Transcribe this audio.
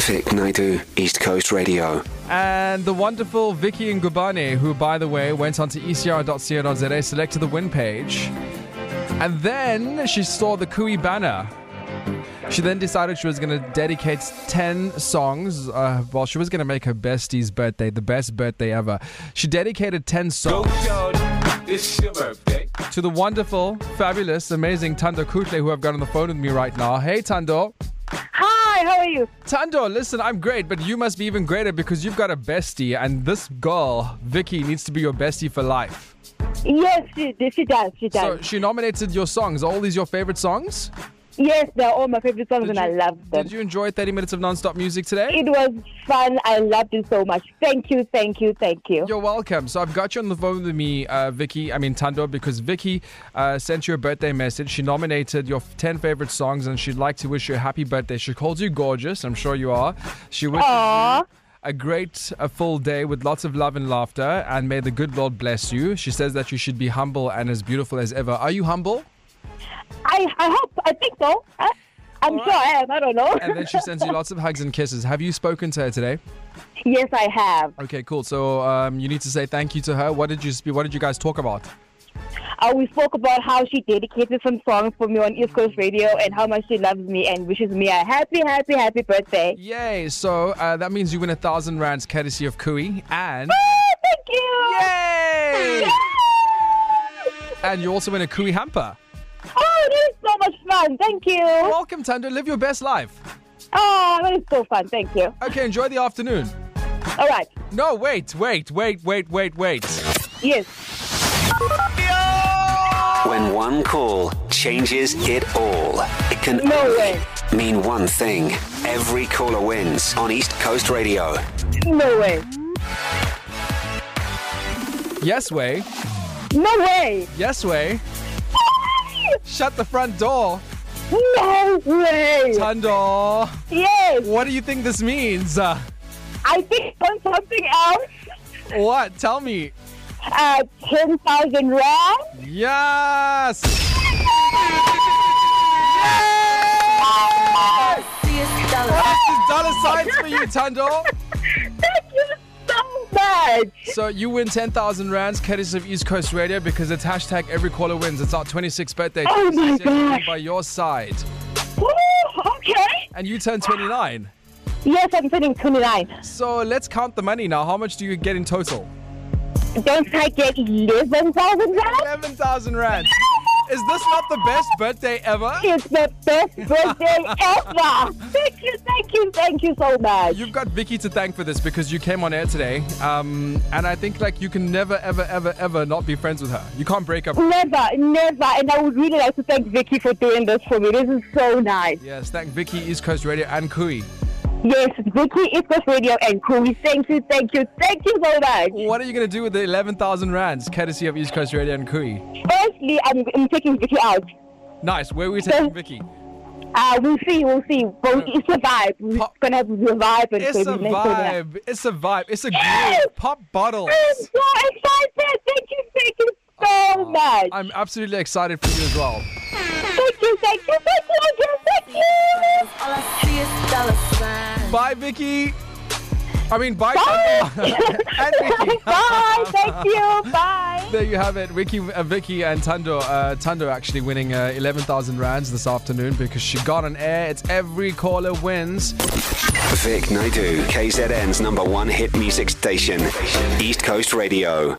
Vic Naidu, East Coast Radio. And the wonderful Vicky Ngubane, who, by the way, went onto ecr.co.za, selected the win page. And then she saw the Kui banner. She then decided she was going to dedicate 10 songs. She was going to make her bestie's birthday, the best birthday ever. She dedicated 10 songs it's your birthday. to the wonderful, fabulous, amazing Tando Kutle, who I've got on the phone with me right now. Hey, Tando. Hi, how are you? Tando, listen, I'm great, but you must be even greater because you've got a bestie, and this girl, Vicky, needs to be your bestie for life. Yes, she does. So she nominated your songs. Are all these your favorite songs? Yes, they're all my favorite songs and I love them. Did you enjoy 30 minutes of non-stop music today? It was fun. I loved it so much. Thank you. You're welcome. So I've got you on the phone with me, Tando, because Vicky sent you a birthday message. She nominated your 10 favorite songs and she'd like to wish you a happy birthday. She calls you gorgeous. I'm sure you are. She wishes you a full day with lots of love and laughter, and may the good Lord bless you. She says that you should be humble and as beautiful as ever. Are you humble? I think so. I'm sure I am. I don't know. And then she sends you lots of hugs and kisses. Have you spoken to her today? Yes, I have. Okay, cool. So you need to say thank you to her. What did you guys talk about? We spoke about how she dedicated some songs for me on East Coast Radio and how much she loves me and wishes me a happy birthday. Yay! So that means you win 1,000 rands courtesy of Kui, and Thank you. yay! And you also win a Kui hamper. Oh, this is so much fun. Thank you. Welcome, Tando. Live your best life. Oh, that is so fun. Thank you. Okay, enjoy the afternoon. All right. No, wait. Yes. When one call changes it all, it can No only way. mean one thing. Every caller wins on East Coast Radio. No way. Yes, way. No way. Yes, way. Shut the front door. No way. Tando. Yes. What do you think this means? I think on something else. What? Tell me. 10,000 rand. Yes! Dollar signs for you, Tando. Thank you so much. So you win 10,000 rands courtesy of East Coast Radio because it's hashtag every caller wins. It's our 26th birthday. Oh my gosh. By your side. Woo, okay. And you turn 29. Yes, I'm turning 29. So let's count the money now. How much do you get in total? Don't I get 11,000 rand? 11,000 rands. Is this not the best birthday ever? It's the best birthday ever. Thank you so much. You've got Vicky to thank for this because you came on air today. And I think you can never, ever not be friends with her. You can't break up. Never. And I would really like to thank Vicky for doing this for me. This is so nice. Yes, thank Vicky, East Coast Radio, and Kui. Yes, Vicky, East Coast Radio, and Kui. Thank you so much. What are you going to do with the 11,000 rands, courtesy of East Coast Radio and Kui? Firstly, I'm taking Vicky out. Nice. Where are we taking Vicky? We'll see. But it's a vibe. We're going to have a vibe. And It's a vibe. It's a groove. Pop bottles. I'm so excited. Thank you so much. I'm absolutely excited for you as well. Thank you. All I see is dollar signs. Bye, Vicky. Bye, Tando. And Vicky. Bye. Thank you. Bye. There you have it. Vicky and Tando. Tando actually winning 11,000 rands this afternoon because she got on air. It's every caller wins. Vic Naidu, KZN's #1 hit music station, East Coast Radio.